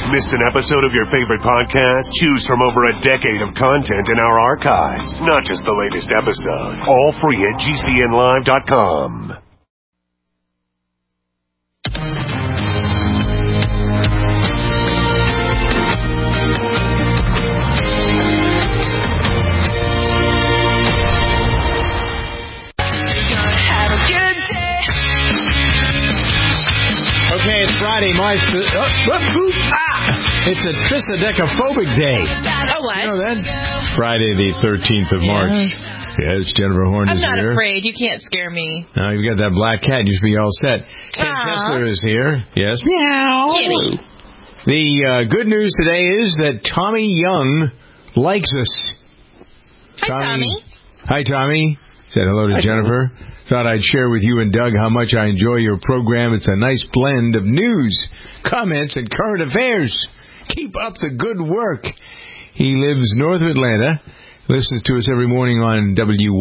Missed an episode of your favorite podcast? Choose from over a decade of content in our archives, not just the latest episode. All free at GCNlive.com. Okay, it's Friday, March... It's a trichodecaphobic day. Oh, what? You know that? Friday, the 13th of March. Yes, Jennifer Horn is here. I'm not afraid. You can't scare me. Now, you've got that black cat. You should be all set. Ken Kessler is here. Yes. Meow. Kitty. The good news today is that Tommy Young likes us. Hi, Tommy. Hi, Tommy. Said hello to Jennifer. Thought I'd share with you and Doug how much I enjoy your program. It's a nice blend of news, comments, and current affairs. Keep up the good work. He lives north of Atlanta. Listens to us every morning on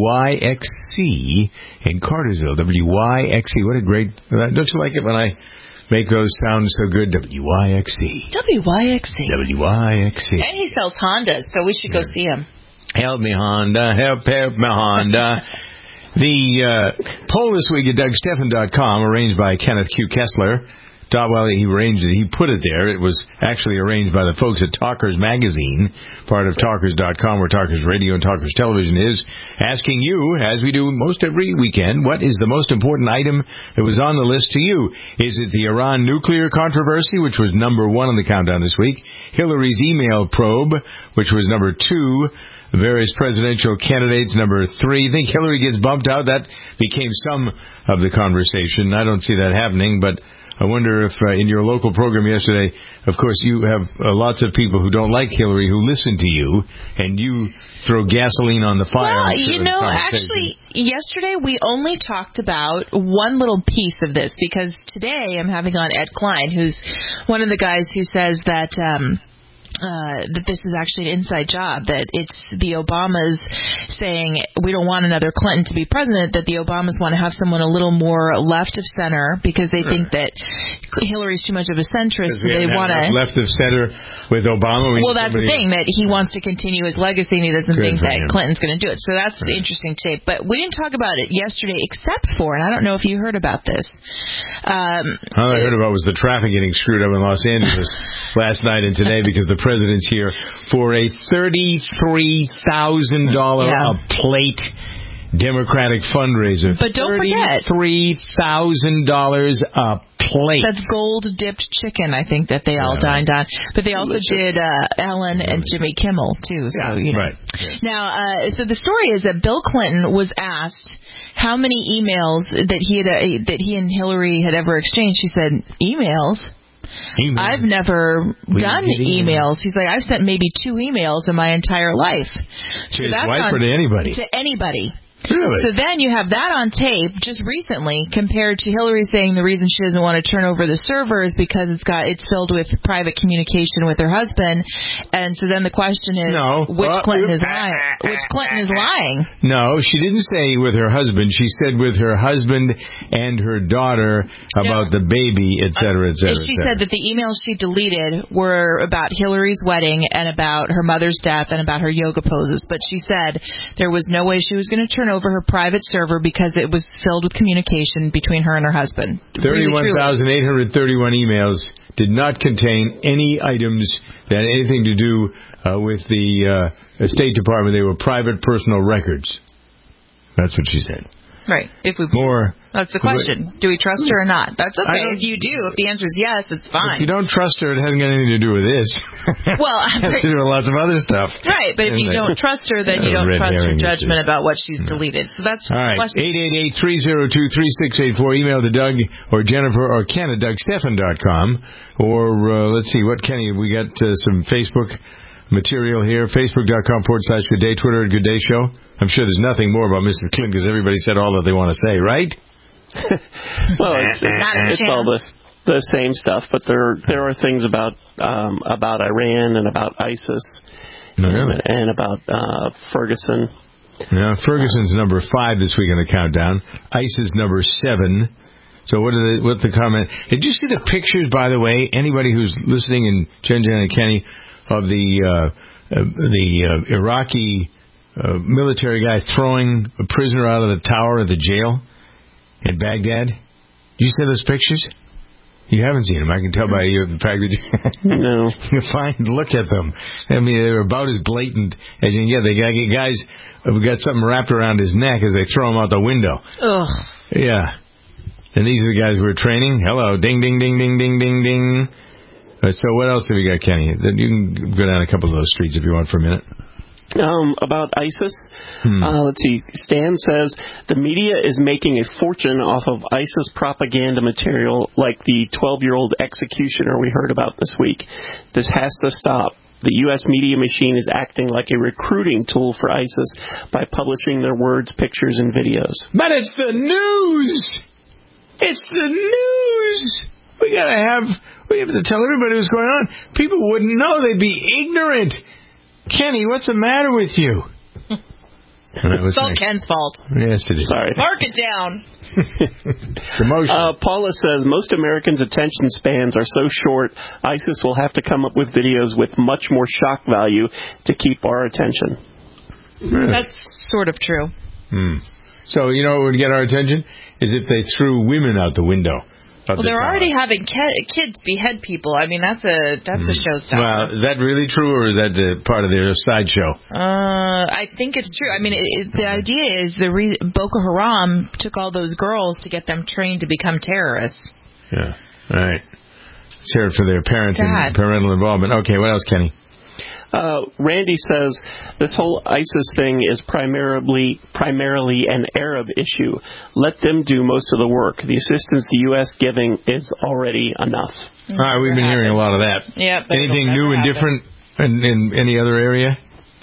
WYXC in Cartersville. WYXC. What a great... Don't you like it when I make those sound so good? WYXC. WYXC. WYXC. And he sells Hondas, so we should go see him. Help me, Honda. Help me, Honda. The poll this week at DougStephan.com, arranged by Kenneth Q. Kessler. Well, he arranged it. He put it there. It was actually arranged by the folks at Talkers Magazine, part of Talkers.com, where Talkers Radio and Talkers Television is, asking you, as we do most every weekend, what is the most important item that was on the list to you? Is it the Iran nuclear controversy, which was number 1 on the countdown this week? Hillary's email probe, which was number 2? The various presidential candidates, number 3. I think Hillary gets bumped out. That became some of the conversation. I don't see that happening, but I wonder if in your local program yesterday, of course, you have lots of people who don't like Hillary who listen to you, and you throw gasoline on the fire. Well, you know, actually, yesterday we only talked about one little piece of this, because today I'm having on Ed Klein, who's one of the guys who says that this is actually an inside job, that it's the Obamas saying we don't want another Clinton to be president, that the Obamas want to have someone a little more left of center because they think that Hillary's too much of a centrist. They want to left of center with Obama. Well, that's the thing, that he wants to continue his legacy and he doesn't think that Clinton's going to do it. So that's the interesting tape. But we didn't talk about it yesterday except for, and I don't know if you heard about this. All I heard about was the traffic getting screwed up in Los Angeles last night and today because the president's here for a $33,000 a plate Democratic fundraiser. But don't forget, $33,000 a plate. That's gold-dipped chicken, I think, that they all dined on. But they also did Ellen and Jimmy Kimmel, too. So, you know. Right. Yes. Now, so the story is that Bill Clinton was asked how many emails that he and Hillary had ever exchanged. He said, emails? I've never done emails. He's like, I've sent maybe 2 emails in my entire life. To his wife or to anybody? To anybody. Really? So then you have that on tape just recently compared to Hillary saying the reason she doesn't want to turn over the server is because it's filled with private communication with her husband. And so then the question is, which Clinton is lying? Which Clinton is lying? No, she didn't say with her husband. She said with her husband and her daughter about the baby, et cetera, et cetera. She said that the emails she deleted were about Hillary's wedding and about her mother's death and about her yoga poses. But she said there was no way she was going to turn over her private server because it was filled with communication between her and her husband. 31,831 emails did not contain any items that had anything to do with the State Department. They were private personal records. That's what she said. Right. That's the question. Do we trust her or not? That's okay. If you do, if the answer is yes, it's fine. If you don't trust her, it hasn't got anything to do with this. Well, it has to do with lots of other stuff. Right, but if you don't trust her, then you don't trust her judgment about what she's deleted. So that's all right. 888-302-3684. Email to Doug or Jennifer or Ken at DougStephan.com. Or let's see, what Kenny? We got some Facebook material here. Facebook.com/Good Day. Twitter at Good Day Show. I'm sure there's nothing more about Mrs. Clinton because everybody said all that they want to say, right? Well, it's all the same stuff, but there are things about Iran and about ISIS and about Ferguson. Yeah, Ferguson's number 5 this week on the countdown. ISIS number 7. So what's the comment? Did you see the pictures, by the way? Anybody who's listening in Jen and Kenny, of the Iraqi military guy throwing a prisoner out of the tower of the jail in Baghdad? Did you see those pictures? You haven't seen them. I can tell by the fact that no. you look at them. I mean, they're about as blatant as you can get. They got guys who got something wrapped around his neck as they throw him out the window. Ugh. Yeah. And these are the guys who are training. Hello. Ding, ding, ding, ding, ding, ding, ding. So what else have we got, Kenny? You can go down a couple of those streets if you want for a minute. About ISIS, let's see. Stan says the media is making a fortune off of ISIS propaganda material like the 12-year-old executioner we heard about this week. This has to stop. The U.S. media machine is acting like a recruiting tool for ISIS by publishing their words, pictures, and videos. But it's the news! It's the news! We have to tell everybody what's going on. People wouldn't know. They'd be ignorant. Kenny, what's the matter with you? It's all Ken's fault. Yes, it is. Sorry. Mark it down. Paula says, most Americans' attention spans are so short, ISIS will have to come up with videos with much more shock value to keep our attention. That's sort of true. So, you know what would get our attention? Is if they threw women out the window. Well, they're already having kids behead people. I mean, that's a showstopper. Well, is that really true, or is that part of their sideshow? I think it's true. I mean, the idea is Boko Haram took all those girls to get them trained to become terrorists. Yeah, right. Share it for their parents and parental involvement. Okay, what else, Kenny? Randy says this whole ISIS thing is primarily an Arab issue. Let them do most of the work. The assistance the U.S. giving is already enough. All right, we've been hearing a lot of that. Yeah. Anything new and different in any other area?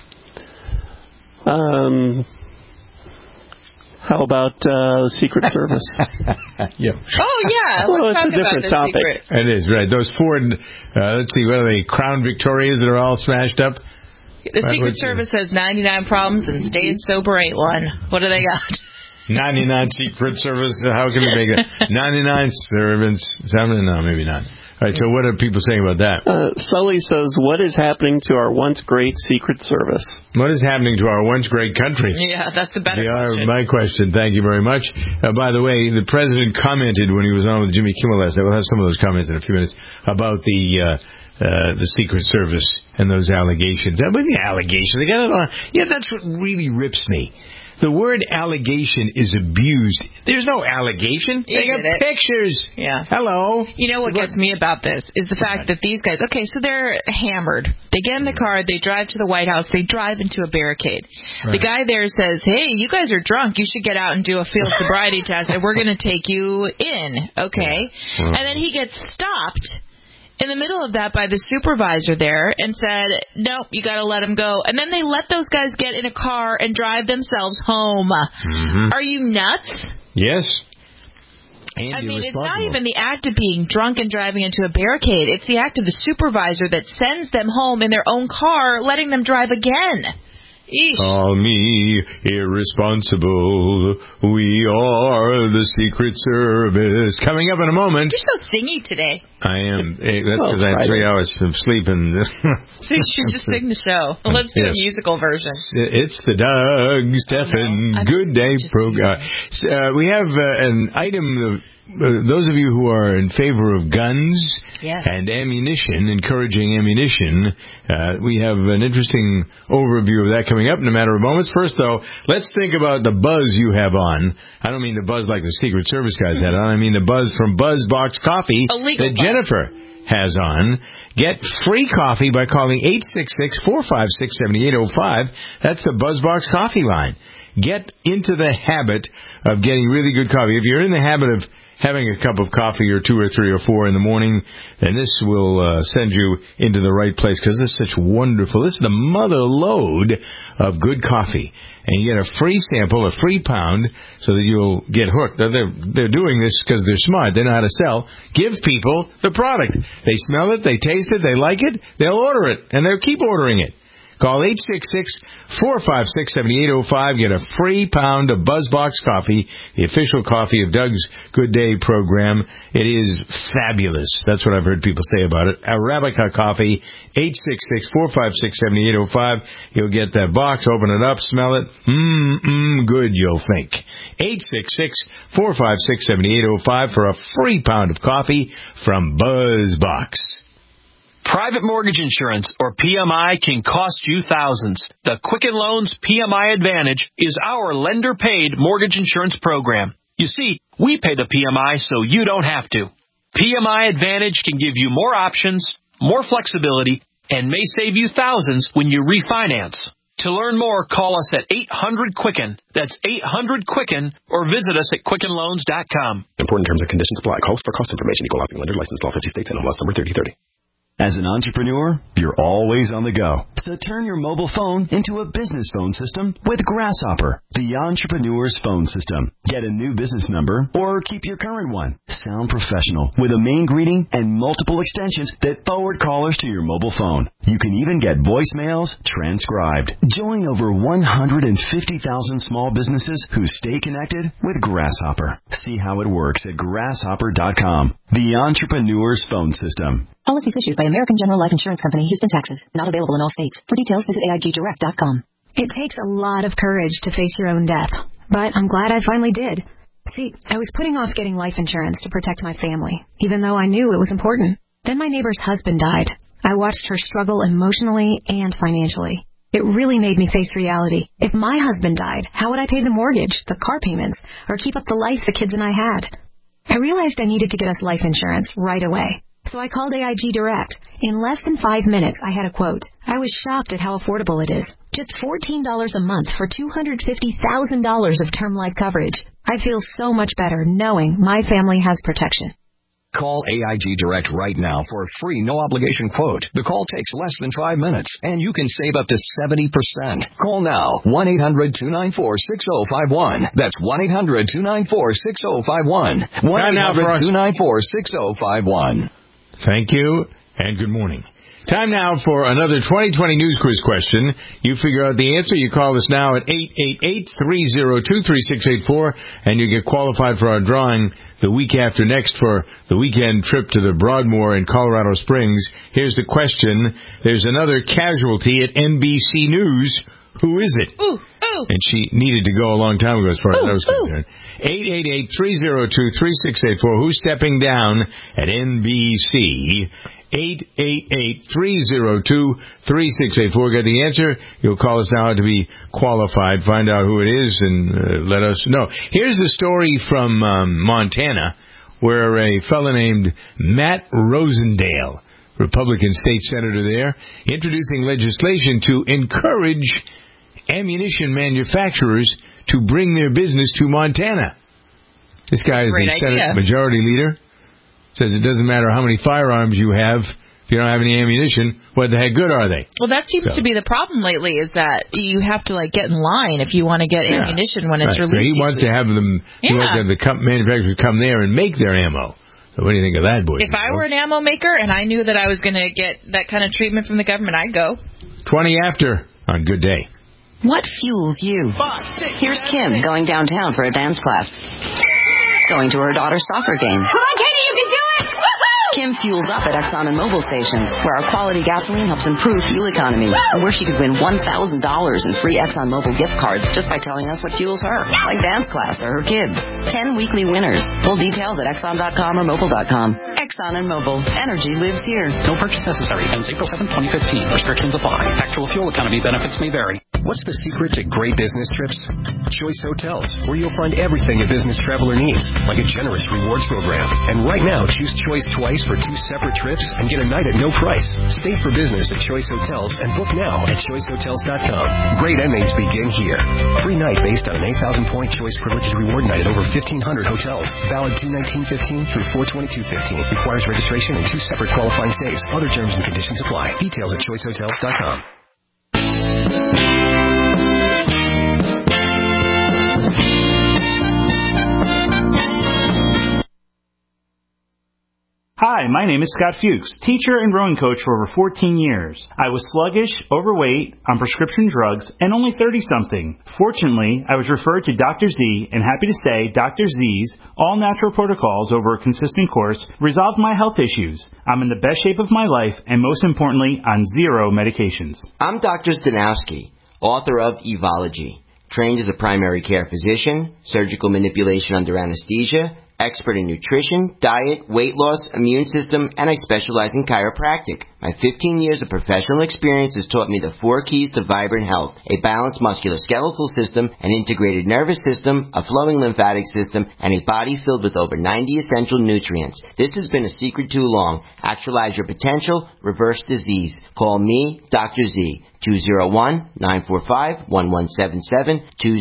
How about the Secret Service? Yeah. Oh, yeah. Well, Let's it's a different topic. Secret. It is, right. Those Ford, let's see, what are they, Crown Victorias that are all smashed up? The Secret Service has 99 problems and staying sober ain't one. What do they got? 99 Secret Service, how can we make it? 99 servants, no, maybe not. All right, so what are people saying about that? Sully says, what is happening to our once great Secret Service? What is happening to our once great country? Yeah, that's a better question. My question. Thank you very much. By the way, the president commented when he was on with Jimmy Kimmel last night. We'll have some of those comments in a few minutes about the Secret Service and those allegations. I mean, the allegations. They got it on. Yeah, that's what really rips me. The word allegation is abused. There's no allegation. They got pictures. Yeah. Hello. You know what gets me about this is the fact that these guys, okay, so they're hammered. They get in the car, they drive to the White House, they drive into a barricade. Right. The guy there says, hey, you guys are drunk. You should get out and do a field sobriety test, and we're going to take you in. Okay. And then he gets stopped in the middle of that by the supervisor there and said, nope, you got to let him go. And then they let those guys get in a car and drive themselves home. Mm-hmm. Are you nuts? Yes. I mean, it's not even the act of being drunk and driving into a barricade. It's the act of the supervisor that sends them home in their own car, letting them drive again. Eesh. Call me irresponsible. We are the Secret Service. Coming up in a moment. You're so singy today. I am. That's because I had 3 hours of sleep. So you should just sing the show. Let's do a musical version. It's the Doug Stephan Good Day program. We have an item. Those of you who are in favor of guns and ammunition, encouraging ammunition, we have an interesting overview of that coming up in a matter of moments. First, though, let's think about the buzz you have on. I don't mean the buzz like the Secret Service guys had on. I mean the buzz from BuzzBox Coffee that Jennifer has on. Get free coffee by calling 866-456-7805. That's the BuzzBox Coffee line. Get into the habit of getting really good coffee. If you're in the habit of having a cup of coffee or 2 or 3 or 4 in the morning, then this will send you into the right place, because this is such wonderful. This is the mother lode of good coffee. And you get a free sample, a free pound, so that you'll get hooked. They're doing this because they're smart. They know how to sell. Give people the product. They smell it, they taste it, they like it, they'll order it, and they'll keep ordering it. Call 866-456-7805. Get a free pound of BuzzBox coffee, the official coffee of Doug's Good Day program. It is fabulous. That's what I've heard people say about it. Arabica coffee, 866-456-7805. You'll get that box, open it up, smell it. Good, you'll think. 866-456-7805 for a free pound of coffee from BuzzBox. Private mortgage insurance, or PMI, can cost you thousands. The Quicken Loans PMI Advantage is our lender-paid mortgage insurance program. You see, we pay the PMI so you don't have to. PMI Advantage can give you more options, more flexibility, and may save you thousands when you refinance. To learn more, call us at 800-QUICKEN. That's 800-QUICKEN, or visit us at QuickenLoans.com. Important terms and conditions apply. Calls for cost information. Equal housing lender. Licensed in all 50 states and MLS number 3030. As an entrepreneur, you're always on the go. So turn your mobile phone into a business phone system with Grasshopper, the entrepreneur's phone system. Get a new business number or keep your current one. Sound professional with a main greeting and multiple extensions that forward callers to your mobile phone. You can even get voicemails transcribed. Join over 150,000 small businesses who stay connected with Grasshopper. See how it works at grasshopper.com. The entrepreneur's phone system. Policies issued by American General Life Insurance Company, Houston, Texas. Not available in all states. For details, visit AIGdirect.com. It takes a lot of courage to face your own death, but I'm glad I finally did. See, I was putting off getting life insurance to protect my family, even though I knew it was important. Then my neighbor's husband died. I watched her struggle emotionally and financially. It really made me face reality. If my husband died, how would I pay the mortgage, the car payments, or keep up the life the kids and I had? I realized I needed to get us life insurance right away. So I called AIG Direct. In less than 5 minutes, I had a quote. I was shocked at how affordable it is. Just $14 a month for $250,000 of term life coverage. I feel so much better knowing my family has protection. Call AIG Direct right now for a free no-obligation quote. The call takes less than 5 minutes, and you can save up to 70%. Call now, 1-800-294-6051. That's 1-800-294-6051. 1-800-294-6051. Thank you, and good morning. Time now for another 2020 News Quiz question. You figure out the answer. You call us now at 888-302-3684, and you get qualified for our drawing the week after next for the weekend trip to the Broadmoor in Colorado Springs. Here's the question. There's another casualty at NBC News. Who is it? Ooh, ooh. And she needed to go a long time ago as far as I was concerned. 888-302-3684. Who's stepping down at NBC? 888-302-3684. Get the answer. You'll call us now to be qualified. Find out who it is and let us know. Here's the story from Montana, where a fellow named Matt Rosendale, Republican state senator there, introducing legislation to encourage ammunition manufacturers to bring their business to Montana. This guy is the Senate Majority Leader. Says it doesn't matter how many firearms you have. If you don't have any ammunition, what the heck good are they? Well, that seems to be the problem lately, is that you have to get in line if you want to get ammunition when it's released. So he wants to have them. He wants to have the manufacturers come there and make their ammo. So what do you think of that, boy? If I were an ammo maker and I knew that I was going to get that kind of treatment from the government, I'd go. 20 after on Good Day. What fuels you? Here's Kim going downtown for a dance class. Going to her daughter's soccer game. Come on, Katie, you can do it! Woohoo! Kim fuels up at Exxon and Mobil stations, where our quality gasoline helps improve fuel economy, and where she could win $1,000 in free Exxon Mobil gift cards just by telling us what fuels her, like dance class or her kids. 10 weekly winners. Full details at Exxon.com or Mobil.com. Exxon and Mobil. Energy lives here. No purchase necessary. Ends April 7, 2015. Restrictions apply. Actual fuel economy benefits may vary. What's the secret to great business trips? Choice Hotels, where you'll find everything a business traveler needs, like a generous rewards program. And right now, choose Choice twice for 2 separate trips and get a night at no price. Stay for business at Choice Hotels and book now at choicehotels.com. Great endings begin here. Free night based on an 8,000-point Choice Privileges Reward night at over 1,500 hotels. Valid 2/19/15 through 4/22/15. Requires registration and 2 separate qualifying stays. Other terms and conditions apply. Details at choicehotels.com. Hi, Hi, my name is Scott Fuchs, teacher and rowing coach for over 14 years. I was sluggish, overweight, on prescription drugs, and only 30-something. Fortunately, I was referred to Dr. Z, and happy to say Dr. Z's all-natural protocols over a consistent course resolved my health issues. I'm in the best shape of my life, and most importantly, on 0 medications. I'm Dr. Stanowski, author of Evology, trained as a primary care physician, surgical manipulation under anesthesia, expert in nutrition, diet, weight loss, immune system, and I specialize in chiropractic. My 15 years of professional experience has taught me the 4 keys to vibrant health: a balanced musculoskeletal system, an integrated nervous system, a flowing lymphatic system, and a body filled with over 90 essential nutrients. This has been a secret too long. Actualize your potential, reverse disease. Call me, Dr. Z. 201-945-1177,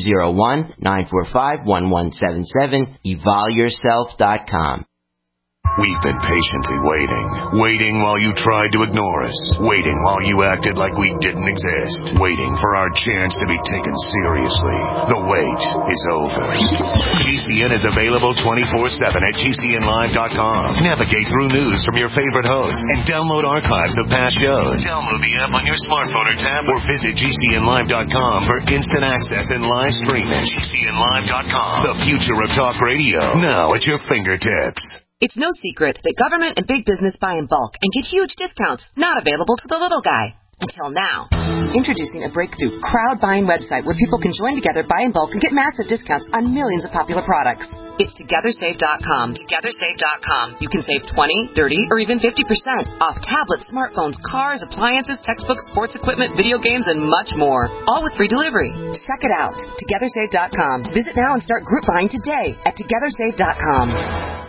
201-945-1177, evolyourself.com. We've been patiently waiting while you tried to ignore us, waiting while you acted like we didn't exist, waiting for our chance to be taken seriously. The wait is over. GCN is available 24/7 at GCNlive.com. Navigate through news from your favorite hosts and download archives of past shows. Download the app on your smartphone or tab or visit GCNlive.com for instant access and live streaming. GCNlive.com, the future of talk radio, now at your fingertips. It's no secret that government and big business buy in bulk and get huge discounts not available to the little guy. Until now. Introducing a breakthrough crowd buying website where people can join together, buy in bulk, and get massive discounts on millions of popular products. It's TogetherSave.com. TogetherSave.com. You can save 20, 30, or even 50% off tablets, smartphones, cars, appliances, textbooks, sports equipment, video games, and much more. All with free delivery. Check it out. TogetherSave.com. Visit now and start group buying today at TogetherSave.com.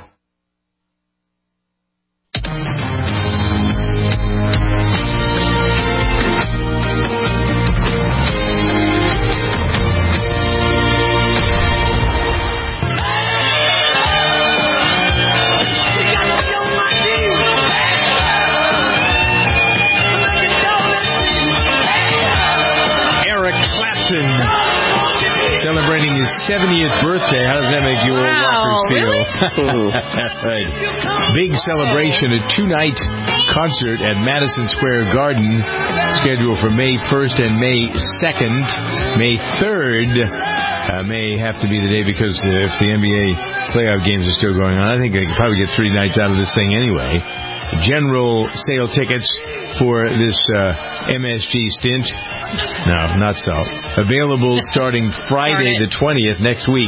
Celebrating his 70th birthday. How does that make you old rockers feel? Really? Right. Big celebration, a 2-night concert at Madison Square Garden, scheduled for May 1st and May 2nd. May 3rd may have to be the day because if the NBA playoff games are still going on, I think they could probably get 3 nights out of this thing anyway. General sale tickets for this MSG stint. No, not so. Available starting Friday the 20th next week.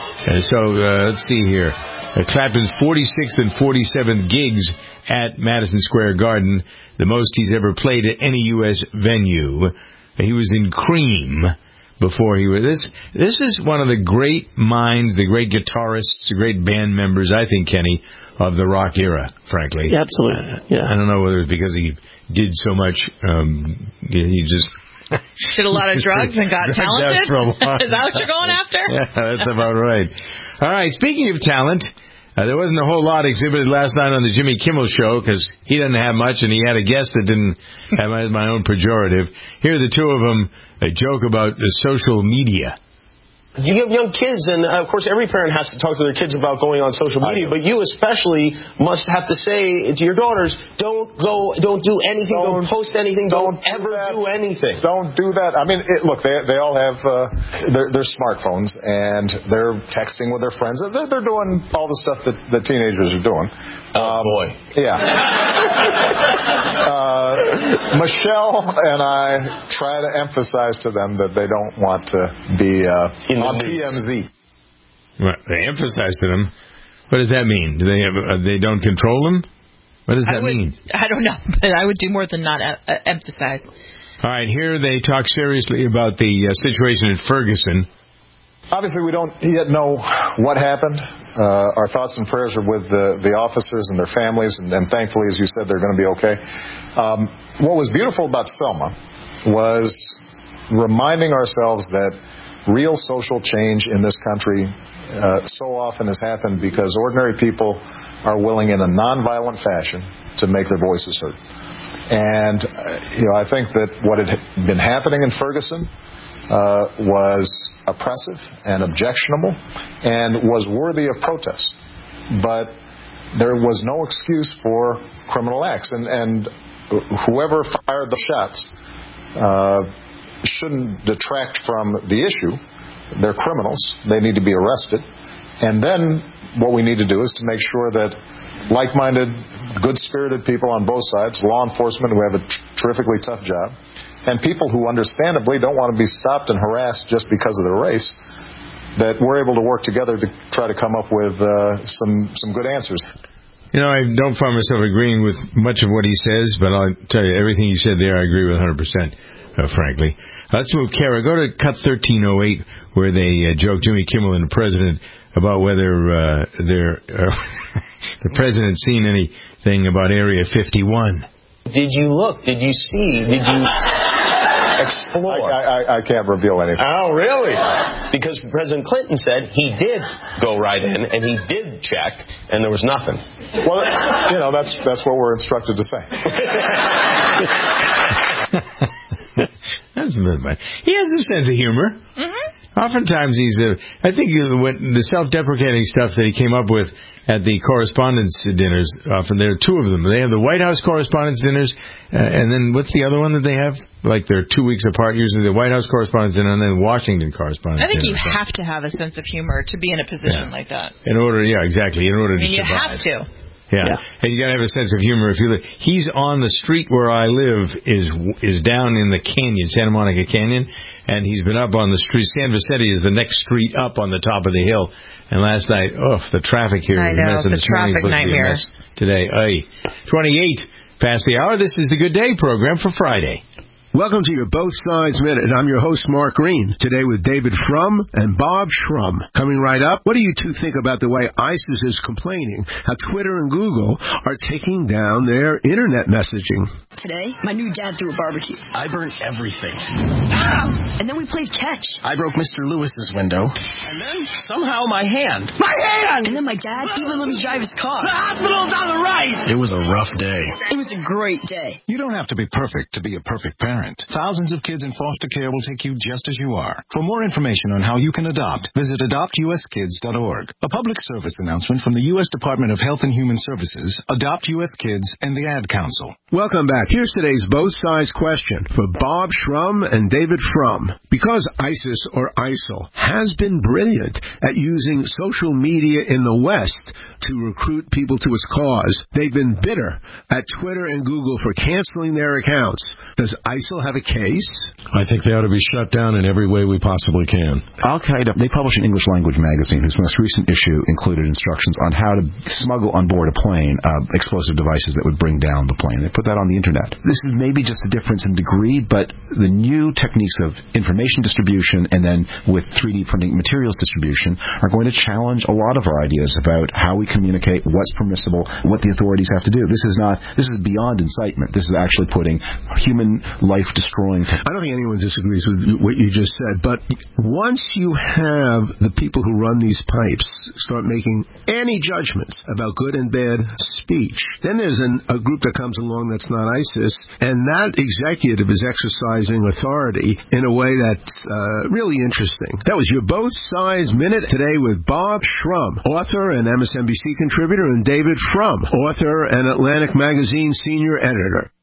Let's see here. Clapton's 46th and 47th gigs at Madison Square Garden, the most he's ever played at any U.S. venue. He was in Cream before he was... This is one of the great minds, the great guitarists, the great band members, I think, Kenny, of the rock era, frankly. Yeah, absolutely. Yeah. I don't know whether it's because he did so much, he just... Did a lot of drugs and got talented? Is that what you're going after? Yeah, that's about right. All right, speaking of talent, there wasn't a whole lot exhibited last night on the Jimmy Kimmel Show because he doesn't have much and he had a guest that didn't have my own pejorative. Here are the two of them joke about the social media. You have young kids, and of course every parent has to talk to their kids about going on social media, but you especially must have to say to your daughters, don't do anything, don't post anything, don't ever do anything. Don't do that. I mean, look, they all have their smartphones, and they're texting with their friends. They're doing all the stuff that teenagers are doing. Oh, boy. Yeah. Michelle and I try to emphasize to them that they don't want to be on PMZ. Well, they emphasize to them. What does that mean? Do they have? They don't control them? What does that mean? I don't know, but I would do more than not emphasize. All right, here they talk seriously about the situation in Ferguson. Obviously, we don't yet know what happened. Our thoughts and prayers are with the officers and their families, and thankfully, as you said, they're going to be okay. What was beautiful about Selma was reminding ourselves that real social change in this country so often has happened because ordinary people are willing in a nonviolent fashion to make their voices heard. And, I think that what had been happening in Ferguson was oppressive and objectionable and was worthy of protest. But there was no excuse for criminal acts. And whoever fired the shots shouldn't detract from the issue. They're criminals. They need to be arrested. And then what we need to do is to make sure that like-minded, good-spirited people on both sides, law enforcement who have a terrifically tough job, and people who understandably don't want to be stopped and harassed just because of their race, that we're able to work together to try to come up with some good answers. You know, I don't find myself agreeing with much of what he says, but I'll tell you, everything he said there I agree with 100%, frankly. Let's move, Kara. Go to Cut 1308, where they joke Jimmy Kimmel and the president about whether the president's seen anything about Area 51. Did you look? Did you see? Did you explore? I can't reveal anything. Oh, really? Because President Clinton said he did go right in, and he did check, and there was nothing. Well, you know, that's what we're instructed to say. That's bad. He has a sense of humor. Mm-hmm. Oftentimes I think when the self-deprecating stuff that he came up with at the correspondence dinners, often there are two of them. They have the White House correspondence dinners, and then what's the other one that they have? Like they're 2 weeks apart, usually the White House correspondence dinner and then Washington correspondence dinner. I think you have to have a sense of humor to be in a position like that. Exactly. In order to survive. You have to. Yeah. And you got to have a sense of humor. If you look, he's on the street where I live is down in the canyon, Santa Monica Canyon, and he's been up on the street. San Vicente is the next street up on the top of the hill. And last night, the traffic here is a mess. The traffic nightmare today. 28 past the hour. This is the Good Day program for Friday. Welcome to your Both Sides Minute. I'm your host, Mark Green, today with David Frum and Bob Shrum. Coming right up, what do you two think about the way ISIS is complaining how Twitter and Google are taking down their internet messaging? Today, my new dad threw a barbecue. I burnt everything. And then we played catch. I broke Mr. Lewis's window. And then, somehow, my hand. My hand! And then my dad even let me drive his car. The hospital's on the right! It was a rough day. It was a great day. You don't have to be perfect to be a perfect parent. Thousands of kids in foster care will take you just as you are. For more information on how you can adopt, visit adoptuskids.org. A public service announcement from the U.S. Department of Health and Human Services, Adopt U.S. Kids, and the Ad Council. Welcome back. Here's today's Both Sides question for Bob Shrum and David Frum. Because ISIS or ISIL has been brilliant at using social media in the West to recruit people to its cause, they've been bitter at Twitter and Google for canceling their accounts. Does ISIL have a case? I think they ought to be shut down in every way we possibly can. Al-Qaeda, they publish an English-language magazine whose most recent issue included instructions on how to smuggle on board a plane explosive devices that would bring down the plane. They put that on the internet. This is maybe just a difference in degree, but the new techniques of information distribution and then with 3D printing materials distribution are going to challenge a lot of our ideas about how we communicate, what's permissible, what the authorities have to do. This is beyond incitement. This is actually putting human life-destroying I don't think anyone disagrees with what you just said, but once you have the people who run these pipes start making any judgments about good and bad speech, then there's a group that comes along that's not ISIS, and that executive is exercising authority in a way that's really interesting. That was your Both Sides Minute today with Bob Shrum, author and MSNBC contributor, and David Frum, author and Atlantic Magazine senior editor.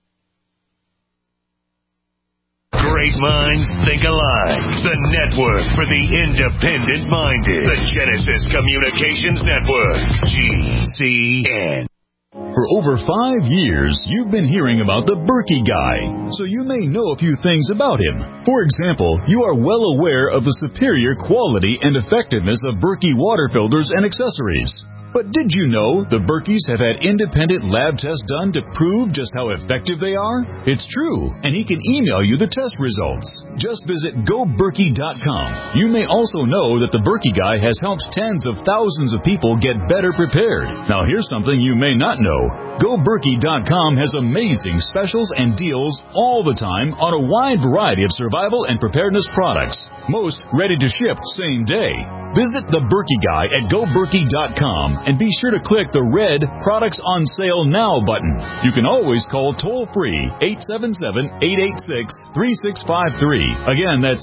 Great minds think alike. The network for the independent-minded. The Genesis Communications Network. GCN. For over 5 years, you've been hearing about the Berkey Guy, so you may know a few things about him. For example, you are well aware of the superior quality and effectiveness of Berkey water filters and accessories. But did you know the Berkeys have had independent lab tests done to prove just how effective they are? It's true, and he can email you the test results. Just visit GoBerkey.com. You may also know that the Berkey Guy has helped tens of thousands of people get better prepared. Now here's something you may not know. GoBerkey.com has amazing specials and deals all the time on a wide variety of survival and preparedness products. Most ready to ship same day. Visit the Berkey Guy at GoBerkey.com and be sure to click the red Products on Sale Now button. You can always call toll-free 877-886-3653. Again, that's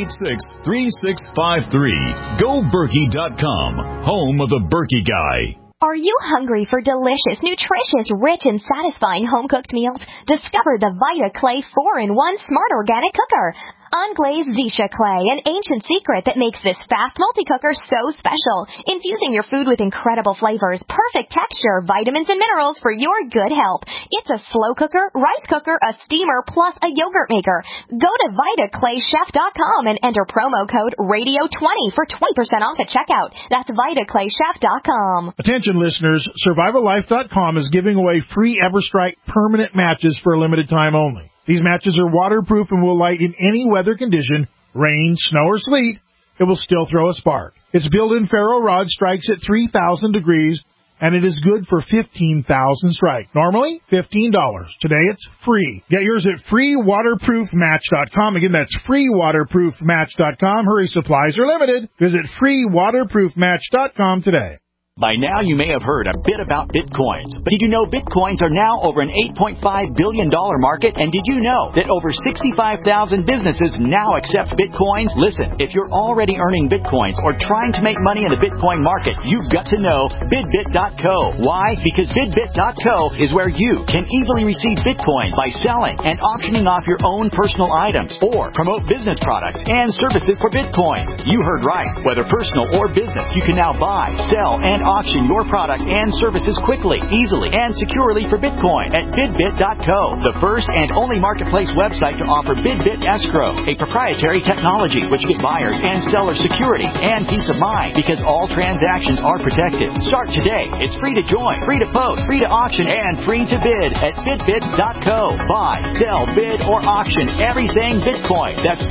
877-886-3653. GoBerkey.com, home of the Berkey Guy. Are you hungry for delicious, nutritious, rich, and satisfying home-cooked meals? Discover the Vita Clay 4-in-1 Smart Organic Cooker. Unglazed Zisha clay, an ancient secret that makes this fast multi-cooker so special. Infusing your food with incredible flavors, perfect texture, vitamins, and minerals for your good health. It's a slow cooker, rice cooker, a steamer, plus a yogurt maker. Go to VitaClayChef.com and enter promo code RADIO20 for 20% off at checkout. That's VitaClayChef.com. Attention listeners, SurvivalLife.com is giving away free EverStrike permanent matches for a limited time only. These matches are waterproof and will light in any weather condition, rain, snow, or sleet. It will still throw a spark. Its built-in ferro rod strikes at 3,000 degrees, and it is good for 15,000 strike. Normally, $15. Today, it's free. Get yours at freewaterproofmatch.com. Again, that's freewaterproofmatch.com. Hurry, supplies are limited. Visit freewaterproofmatch.com today. By now, you may have heard a bit about Bitcoins. But did you know Bitcoins are now over an $8.5 billion market? And did you know that over 65,000 businesses now accept Bitcoins? Listen, if you're already earning Bitcoins or trying to make money in the Bitcoin market, you've got to know BidBit.co. Why? Because BidBit.co is where you can easily receive Bitcoin by selling and auctioning off your own personal items or promote business products and services for Bitcoin. You heard right. Whether personal or business, you can now buy, sell, and auction your product and services quickly, easily, and securely for Bitcoin at BidBit.co, the first and only marketplace website to offer BidBit Escrow, a proprietary technology which gives buyers and sellers security and peace of mind because all transactions are protected. Start today. It's free to join, free to post, free to auction, and free to bid at BidBit.co. Buy, sell, bid, or auction everything Bitcoin. That's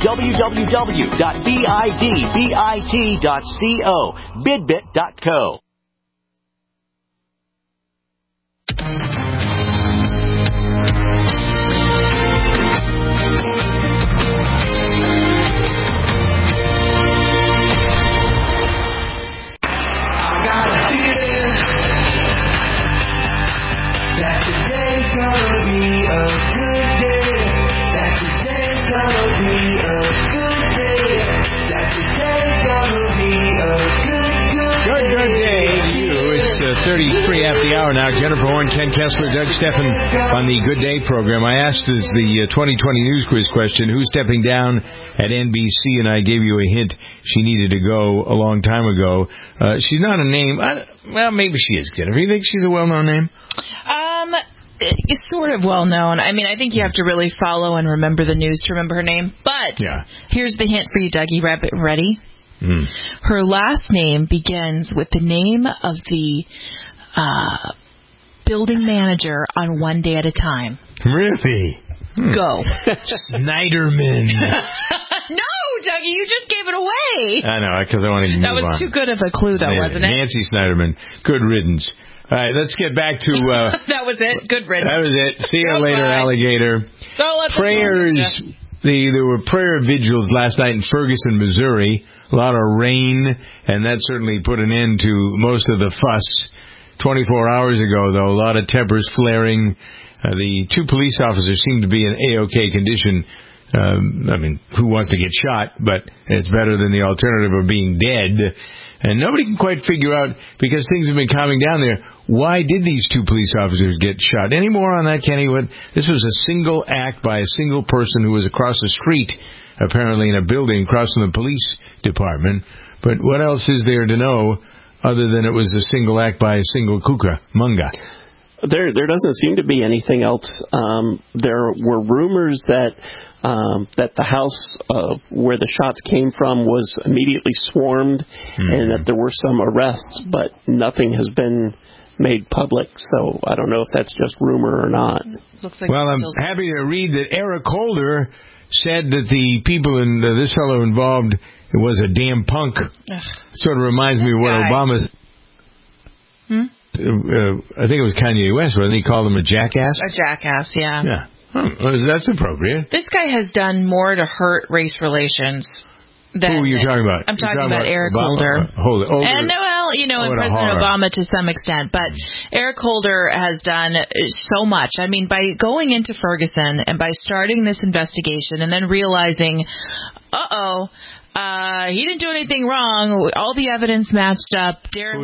www.bidbit.co. BidBit.co. Good day to you. It's 33 after the hour now. Jennifer Horn, Ken Kessler, Doug Steffen on the Good Day program. I asked as the 2020 news quiz question, who's stepping down at NBC, and I gave you a hint she needed to go a long time ago. She's not a name. Well, maybe she is, Jennifer. You think she's a well-known name? It's sort of well-known. I mean, I think you have to really follow and remember the news to remember her name. But here's the hint for you, Dougie Rabbit. Ready? Her last name begins with the name of the building manager on One Day at a Time. Really? Go. Snyderman. No, Dougie, you just gave it away. I know, because I wanted to move on. That was too good of a clue, though, wasn't it? Nancy Snyderman. Good riddance. All right, let's get back to... that was it. Good riddance. That was it. See you later, alligator. Prayers... There were prayer vigils last night in Ferguson, Missouri. A lot of rain, and that certainly put an end to most of the fuss. 24 hours ago, though, a lot of tempers flaring. The two police officers seem to be in A-OK condition. I mean, who wants to get shot? But it's better than the alternative of being dead. And nobody can quite figure out, because things have been calming down there, why did these two police officers get shot? Any more on that, Kenny? This was a single act by a single person who was across the street, apparently in a building across from the police department. But what else is there to know other than it was a single act by a single Cucamonga? There doesn't seem to be anything else. There were rumors that the house where the shots came from was immediately swarmed, and that there were some arrests, but nothing has been made public. So I don't know if that's just rumor or not. Looks like I'm happy to read that Eric Holder said that the people in this fellow involved was a damn punk. Sort of reminds me of what Obama's. I think it was Kanye West, wasn't he? Called him a jackass? A jackass, yeah. Yeah. Well, that's appropriate. This guy has done more to hurt race relations than... Who are you talking about? I'm talking about Eric Holder. And, well, and President Obama to some extent. But Eric Holder has done so much. I mean, by going into Ferguson and by starting this investigation and then realizing, He didn't do anything wrong. All the evidence matched up. Darren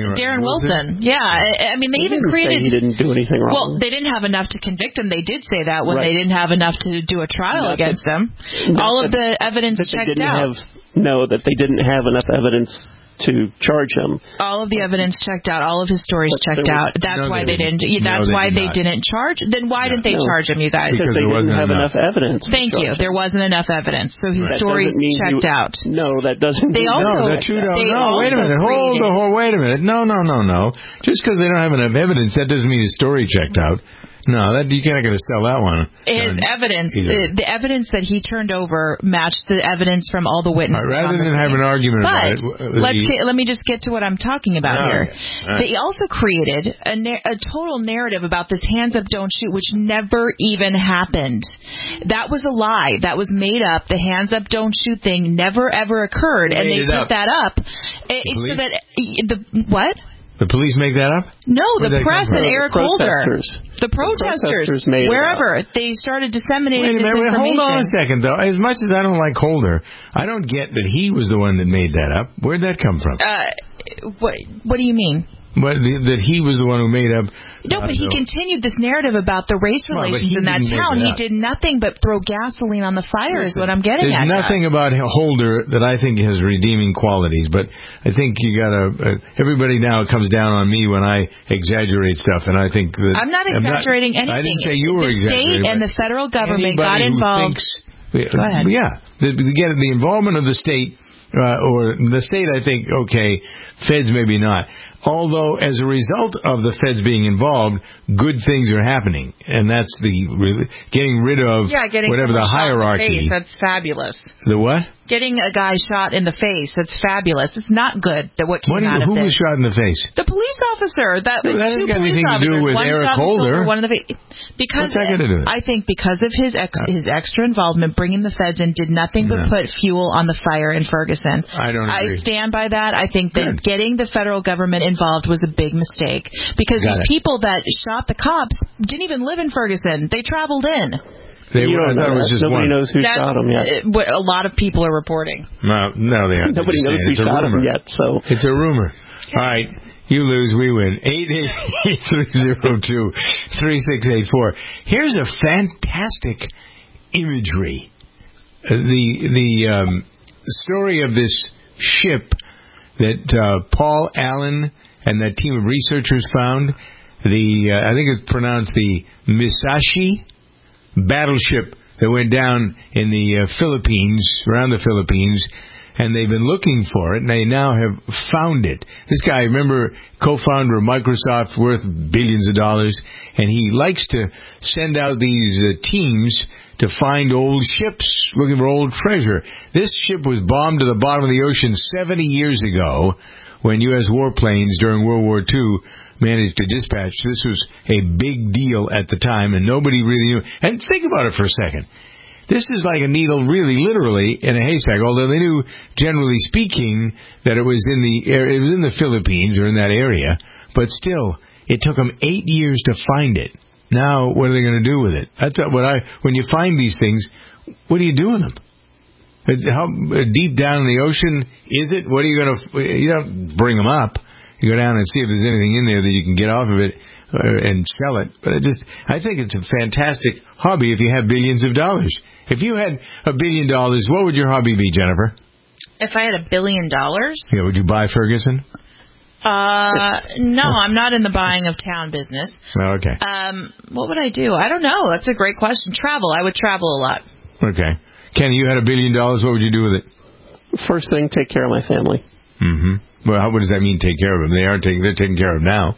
Wilson. Yeah, I mean, they even created. Say he didn't do anything wrong. Well, they didn't have enough to convict him. They did say that when they didn't have enough to do a trial against him. All of the evidence checked out. That they didn't have enough evidence to charge him. All of the evidence checked out. All of his stories checked out. That's why they didn't. That's why they didn't charge. Then why didn't they charge him, you guys? Because they didn't have enough evidence. Thank you. There wasn't enough evidence, so his stories checked out. No, that doesn't. They also. No, wait a minute. Wait a minute. No. Just because they don't have enough evidence, that doesn't mean his story checked out. No, you can't get to sell that one. His evidence, the evidence that he turned over matched the evidence from all the witnesses. Rather than have an argument about it. Let me just get to what I'm talking about here. Right. They also created a total narrative about this hands up, don't shoot, which never even happened. That was a lie. That was made up. The hands up, don't shoot thing never ever occurred, and they put that up so that what? The police make that up? No, the press and Eric Holder. The protesters wherever. They started disseminating this information. Hold on a second, though. As much as I don't like Holder, I don't get that he was the one that made that up. Where'd that come from? What do you mean? That he was the one who made up. No, but he continued this narrative about the race relations in that town. He did nothing but throw gasoline on the fire, is what I'm getting at. There's nothing about Holder that I think has redeeming qualities, but I think you gotta. Everybody now comes down on me when I exaggerate stuff, and I think that I'm not exaggerating anything. I didn't say you were exaggerating. The state and the federal government got involved. Go ahead. Yeah, the involvement of the state. Or the state, I think, okay, feds maybe not. Although, as a result of the feds being involved, good things are happening. And that's getting rid of whatever the hierarchy. That's fabulous. The what? Getting a guy shot in the face. That's fabulous. It's not good that what came out of this. Who was shot in the face? The police officer. That hasn't got anything to do with Eric Holder. Because what's that got to do with it? I think because of his extra involvement, bringing the feds in did nothing but put fuel on the fire in Ferguson. I don't agree. I stand by that. I think that getting the federal government involved was a big mistake because these people that shot the cops didn't even live in Ferguson. They traveled in. Nobody knows who shot him yet. What a lot of people are reporting. No, they aren't. Nobody knows who shot him yet. So it's a rumor. Okay. All right. You lose, we win. 888-302-3684. Here's a fantastic imagery. The story of this ship that Paul Allen and that team of researchers found. I think it's pronounced the Musashi battleship that went down in the Philippines, around the Philippines. And they've been looking for it, and they now have found it. This guy, remember, co-founder of Microsoft, worth billions of dollars, and he likes to send out these teams to find old ships, looking for old treasure. This ship was bombed to the bottom of the ocean 70 years ago when U.S. warplanes during World War II managed to dispatch. This was a big deal at the time, and nobody really knew. And think about it for a second. This is like a needle, really, literally, in a haystack. Although they knew, generally speaking, that it was in the Philippines or in that area, but still, it took them 8 years to find it. Now, what are they going to do with it? That's what when you find these things, what do you do with them? How deep down in the ocean is it? What are you going to? You don't bring them up. You go down and see if there's anything in there that you can get off of it and sell it. But I think it's a fantastic hobby if you have billions of dollars. If you had $1 billion, what would your hobby be, Jennifer? If I had $1 billion? Yeah, would you buy Ferguson? No, I'm not in the buying of town business. Oh, okay. What would I do? I don't know. That's a great question. Travel. I would travel a lot. Okay. Kenny, you had $1 billion. What would you do with it? First thing, take care of my family. Mm-hmm. Well, what does that mean, take care of them? They're taken care of now.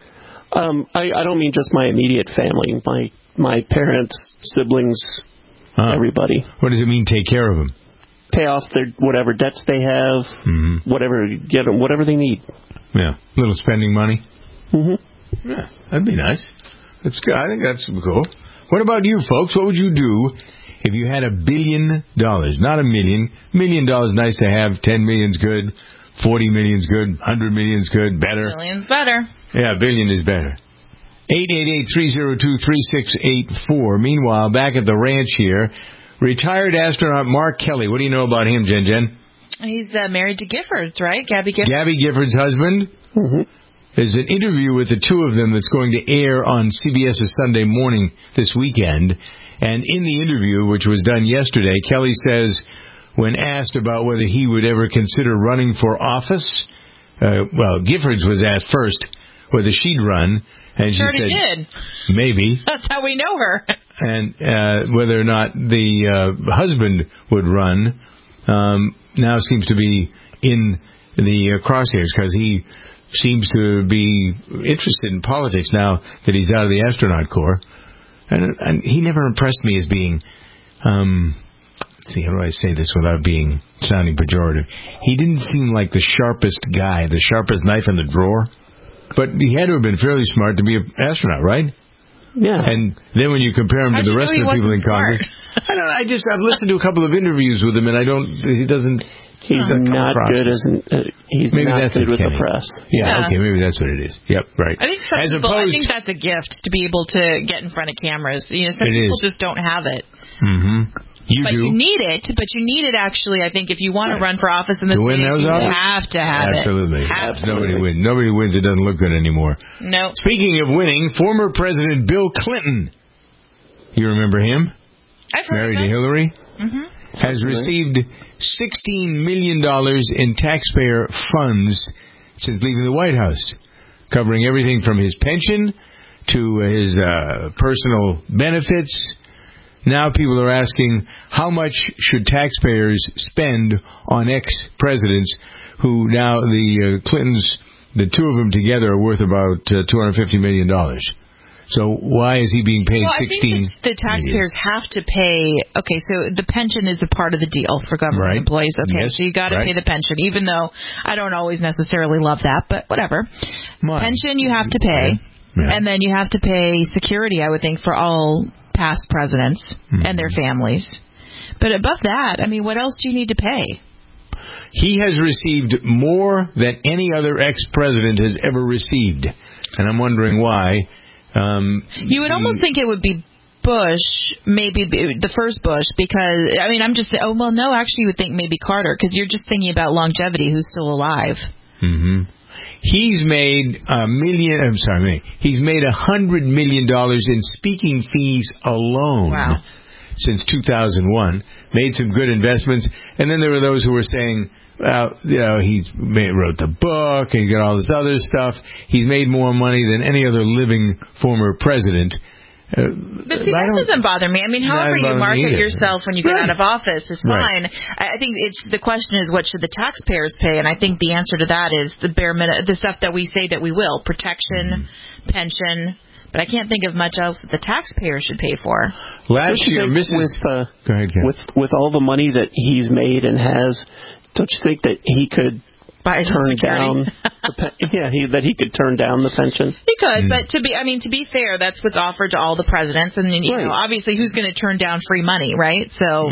I don't mean just my immediate family. My parents, siblings, everybody. What does it mean, take care of them? Pay off their whatever debts they have, get them whatever they need. Yeah, a little spending money. Mm-hmm. Yeah, that'd be nice. That's good. I think that's cool. What about you, folks? What would you do if you had $1 billion? Not $1 million. $1 million nice to have. 10 million's good. 40 million's good. 100 million's good. Better. Million's better. Yeah, $1 billion is better. 888-302-3684. Meanwhile, back at the ranch here, retired astronaut Mark Kelly. What do you know about him, Jen? He's married to Giffords, right? Gabby Giffords. Gabby Giffords' husband. Mm-hmm. There's an interview with the two of them that's going to air on CBS's Sunday Morning this weekend. And in the interview, which was done yesterday, Kelly says, when asked about whether he would ever consider running for office, Giffords was asked first whether she'd run, and she said, did. Maybe. That's how we know her. And whether or not the husband would run now seems to be in the crosshairs, because he seems to be interested in politics now that he's out of the astronaut corps. And he never impressed me as being, let's see, how do I say this without sounding pejorative? He didn't seem like the sharpest guy, the sharpest knife in the drawer. But he had to have been fairly smart to be an astronaut, right? Yeah. And then when you compare him to the rest of the people in Congress, I've listened to a couple of interviews with him, and he's not good with the press. Yeah, okay, maybe that's what it is. Yep, right. I think I think that's a gift to be able to get in front of cameras. Some people just don't have it. Mm-hmm. You need it, actually, I think, if you want to run for office in the States, you have to have Absolutely. it. Absolutely. Nobody wins. It doesn't look good anymore. No. Speaking of winning, former President Bill Clinton, you remember him? I've heard married to Hillary? Mm-hmm. Has received $16 million in taxpayer funds since leaving the White House, covering everything from his pension to his personal benefits. Now people are asking, how much should taxpayers spend on ex-presidents who now the Clintons, the two of them together, are worth about $250 million. So why is he being paid $16 million? I think the taxpayers have to pay. Okay, so the pension is a part of the deal for government employees. Okay, yes, so you got to pay the pension, even though I don't always necessarily love that, but whatever. Pension you have to pay, and then you have to pay security, I would think, for all past presidents and their families. But above that, I mean, what else do you need to pay? He has received more than any other ex-president has ever received, and I'm wondering why. You would almost think it would be Bush, maybe the first Bush, because, I mean, I'm just, no, actually you would think maybe Carter, because you're just thinking about longevity, who's still alive. Mm-hmm. He's made he's made $100 million in speaking fees alone since 2001. Made some good investments, and then there were those who were saying, he wrote the book, and he got all this other stuff. He's made more money than any other living former president. But see, that doesn't bother me. I mean, however you market yourself when you get out of office is fine. I think the question is, what should the taxpayers pay? And I think the answer to that is the bare minimum, the stuff that we say that we will: protection, pension. But I can't think of much else that the taxpayers should pay for. Last year, go ahead, Ken. With all the money that he's made and has, don't you think that he could turn down that he could turn down the pension? He could, but to be fair, that's what's offered to all the presidents, and you know, obviously, who's going to turn down free money, right? So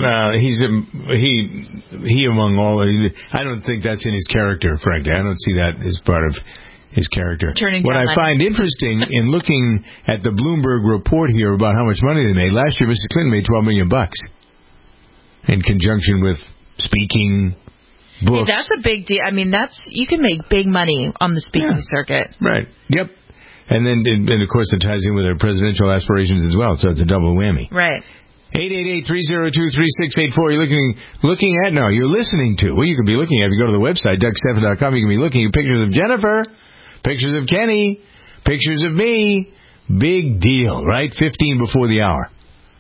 he among all. I don't think that's in his character, frankly. I don't see that as part of his character. What I find interesting in looking at the Bloomberg report here about how much money they made last year, Mrs. Clinton made $12 million in conjunction with speaking. Hey, that's a big deal. I mean, you can make big money on the speaking circuit. Right. Yep. And then, of course, it ties in with their presidential aspirations as well, so it's a double whammy. Right. 888-302-3684. You're listening to. Well, you can be looking at, if you go to the website, DougStephan.com, you can be looking at pictures of Jennifer, pictures of Kenny, pictures of me. Big deal, right? 15 before the hour.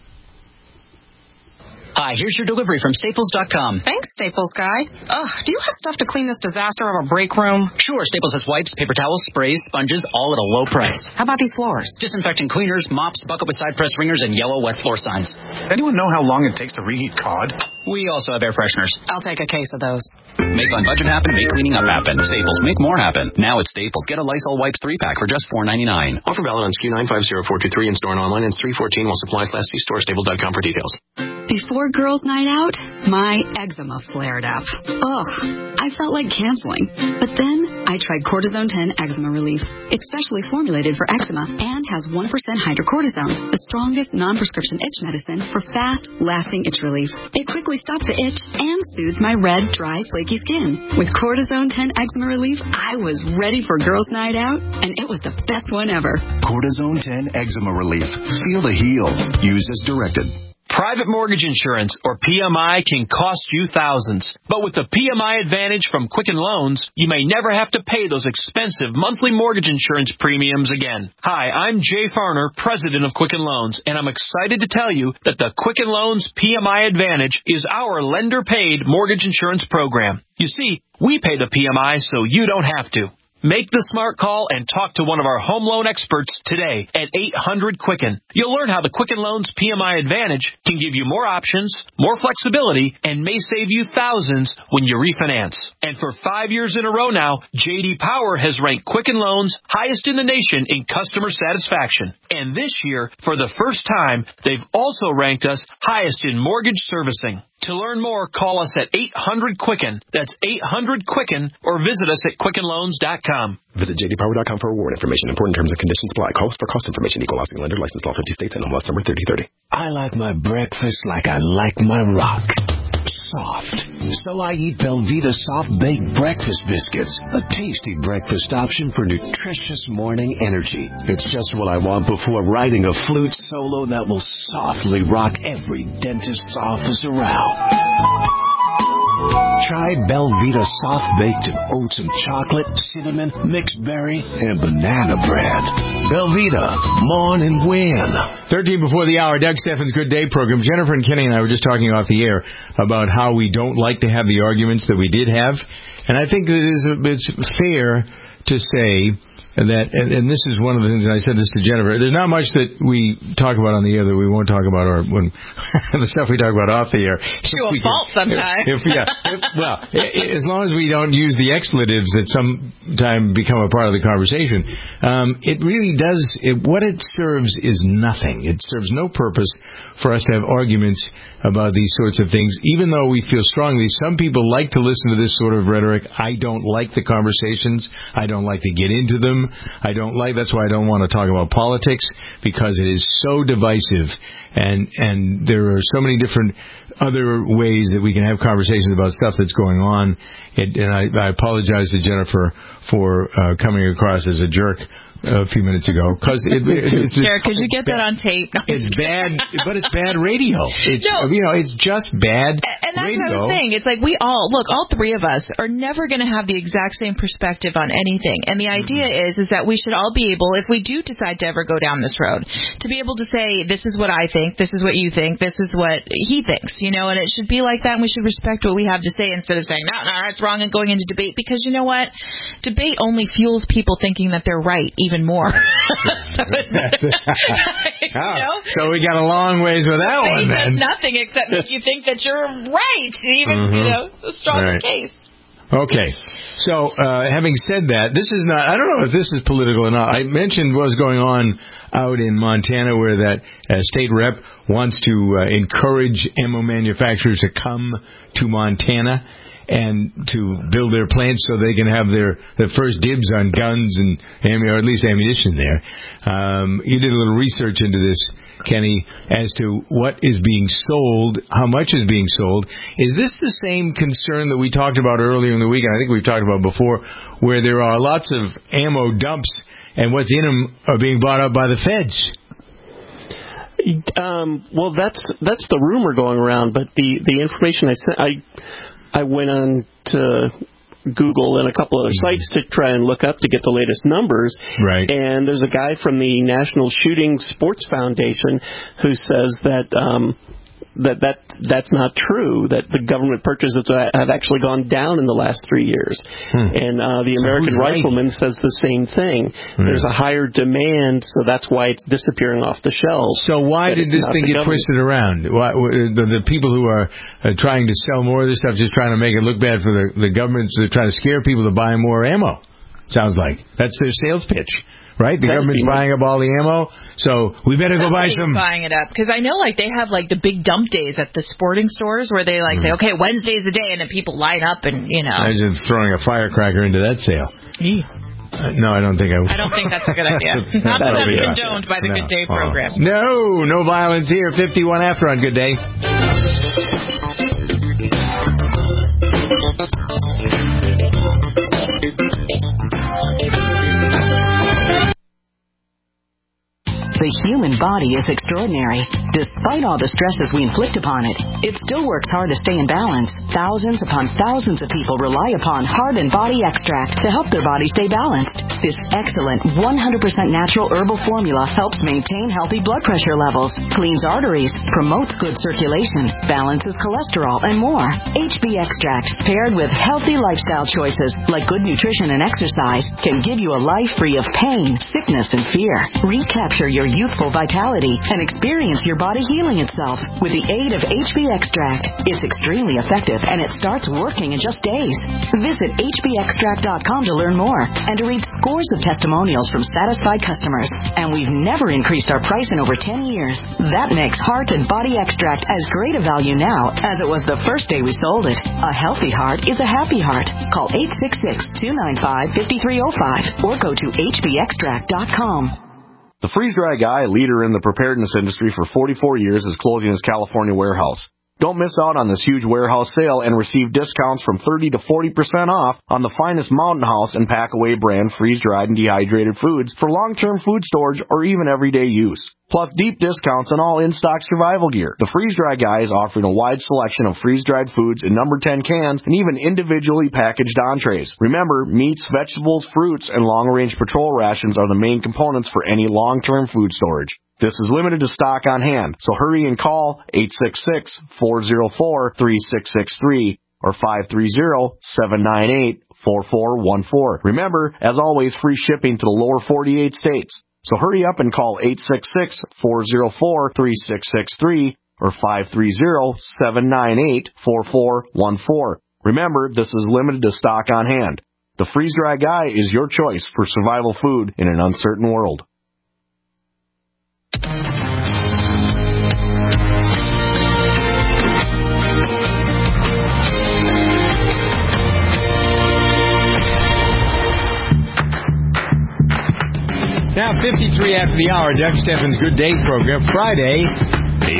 Hi, here's your delivery from Staples.com. Thanks, Staples guy. Do you have stuff to clean this disaster of a break room? Sure, Staples has wipes, paper towels, sprays, sponges, all at a low price. How about these floors? Disinfecting cleaners, mops, bucket with side press ringers, and yellow wet floor signs. Anyone know how long it takes to reheat cod? We also have air fresheners. I'll take a case of those. Make on budget happen, make cleaning up happen. Staples, make more happen. Now at Staples, get a Lysol Wipes 3-pack for just $4.99. Offer valid on SKU 950423 in store and online. It's 3/14 while supplies last. See store, Staples.com for details. Before girls' night out, my eczema flared up. Ugh, I felt like canceling. But then I tried Cortisone 10 Eczema Relief. It's specially formulated for eczema and has 1% hydrocortisone, the strongest non-prescription itch medicine for fast, lasting itch relief. It quickly stops the itch and soothes my red, dry, flaky skin. With Cortisone 10 Eczema Relief, I was ready for girls' night out, and it was the best one ever. Cortisone 10 Eczema Relief. Feel the heal. Use as directed. Private mortgage insurance, or PMI, can cost you thousands. But with the PMI Advantage from Quicken Loans, you may never have to pay those expensive monthly mortgage insurance premiums again. Hi, I'm Jay Farner, president of Quicken Loans, and I'm excited to tell you that the Quicken Loans PMI Advantage is our lender-paid mortgage insurance program. You see, we pay the PMI so you don't have to. Make the smart call and talk to one of our home loan experts today at 800-QUICKEN. You'll learn how the Quicken Loans PMI Advantage can give you more options, more flexibility, and may save you thousands when you refinance. And for 5 years in a row now, J.D. Power has ranked Quicken Loans highest in the nation in customer satisfaction. And this year, for the first time, they've also ranked us highest in mortgage servicing. To learn more, call us at 800-QUICKEN. That's 800-QUICKEN, or visit us at QuickenLoans.com. Visit jdpower.com for award information. Important terms and conditions apply. Call us for cost information. Equal housing lender. Licensed all 50 states and MLS number 3030. I like my breakfast like I like my rock. Soft. So I eat Belvita Soft Baked Breakfast Biscuits, a tasty breakfast option for nutritious morning energy. It's just what I want before writing a flute solo that will softly rock every dentist's office around. Try Belvita Soft Baked Oats and Chocolate, Cinnamon, Mixed Berry, and Banana Bread. Belvita, mourn and win. 13 before the hour, Doug Steffens' Good Day program. Jennifer and Kenny and I were just talking off the air about how we don't like to have the arguments that we did have. And I think that it's fair to say that, and this is one of the things, and I said this to Jennifer, there's not much that we talk about on the air that we won't talk about, or when the stuff we talk about off the air. To a fault sometimes. Well, as long as we don't use the expletives that sometimes become a part of the conversation, it really does, what it serves is nothing. It serves no purpose for us to have arguments about these sorts of things, even though we feel strongly. Some people like to listen to this sort of rhetoric. I don't like the conversations. I don't like to get into them. That's why I don't want to talk about politics, because it is so divisive, and there are so many different other ways that we can have conversations about stuff that's going on. And I apologize to Jennifer for coming across as a jerk a few minutes ago, because it's Derek, could you get that on tape? No, it's bad, but it's bad radio. It's just bad radio. And that's what I was saying. It's like all three of us are never going to have the exact same perspective on anything. And the idea is that we should all be able, if we do decide to ever go down this road, to be able to say, this is what I think, this is what you think, this is what he thinks, and it should be like that, and we should respect what we have to say instead of saying, no, that's wrong, and going into debate, because you know what? Debate only fuels people thinking that they're right even more. So we got a long ways with that one, then. Does nothing except make you think that you're right, even, a stronger case. Okay. So, having said that, this is not, I don't know if this is political or not. I mentioned what was going on out in Montana, where that state rep wants to encourage ammo manufacturers to come to Montana and to build their plants so they can have their first dibs on guns and or at least ammunition there. You did a little research into this, Kenny, as to what is being sold, how much is being sold. Is this the same concern that we talked about earlier in the week, and I think we've talked about before, where there are lots of ammo dumps and what's in them are being bought up by the feds? Well, that's the rumor going around, but the information I went on to Google and a couple other sites to try and look up to get the latest numbers. Right. And there's a guy from the National Shooting Sports Foundation who says that that's not true, that the government purchases have actually gone down in the last 3 years. And the American Rifleman says the same thing. There's a higher demand, so that's why it's disappearing off the shelves. So why did this thing get twisted around? Why, the people who are trying to sell more of this stuff, just trying to make it look bad for the government, they're trying to scare people to buy more ammo, sounds like. That's their sales pitch. Right? The government's buying up all the ammo, so we better go buy some. Buying it up. Because I know, they have, the big dump days at the sporting stores where they, say, okay, Wednesday's the day, and then people line up and, Imagine throwing a firecracker into that sale. No, I don't think I would. I don't think that's a good idea. Not that that's condoned by the Good Day program. No violence here. 51 after on Good Day. The human body is extraordinary. Despite all the stresses we inflict upon it, it still works hard to stay in balance. Thousands upon thousands of people rely upon Heart and Body Extract to help their body stay balanced. This excellent 100% natural herbal formula helps maintain healthy blood pressure levels, cleans arteries, promotes good circulation, balances cholesterol, and more. HB Extract, paired with healthy lifestyle choices like good nutrition and exercise, can give you a life free of pain, sickness, and fear. Recapture your youthful vitality and experience your body healing itself with the aid of HB Extract. It's extremely effective and it starts working in just days. Visit hbextract.com to learn more and to read scores of testimonials from satisfied customers. And we've never increased our price in over 10 years. That makes Heart and Body Extract as great a value now as it was the first day we sold it. A healthy heart is a happy heart. Call 866-295-5305 or go to hbextract.com. The freeze-dry guy, leader in the preparedness industry for 44 years, is closing his California warehouse. Don't miss out on this huge warehouse sale and receive discounts from 30 to 40% off on the finest Mountain House and Packaway brand freeze-dried and dehydrated foods for long-term food storage or even everyday use. Plus deep discounts on all in-stock survival gear. The Freeze-Dry Guy is offering a wide selection of freeze-dried foods in number 10 cans and even individually packaged entrees. Remember, meats, vegetables, fruits, and long-range patrol rations are the main components for any long-term food storage. This is limited to stock on hand, so hurry and call 866-404-3663 or 530-798-4414. Remember, as always, free shipping to the lower 48 states. So hurry up and call 866-404-3663 or 530-798-4414. Remember, this is limited to stock on hand. The Freeze-Dry Guy is your choice for survival food in an uncertain world. Now, 53 after the hour, Doug Steffens' Good Day program, Friday, May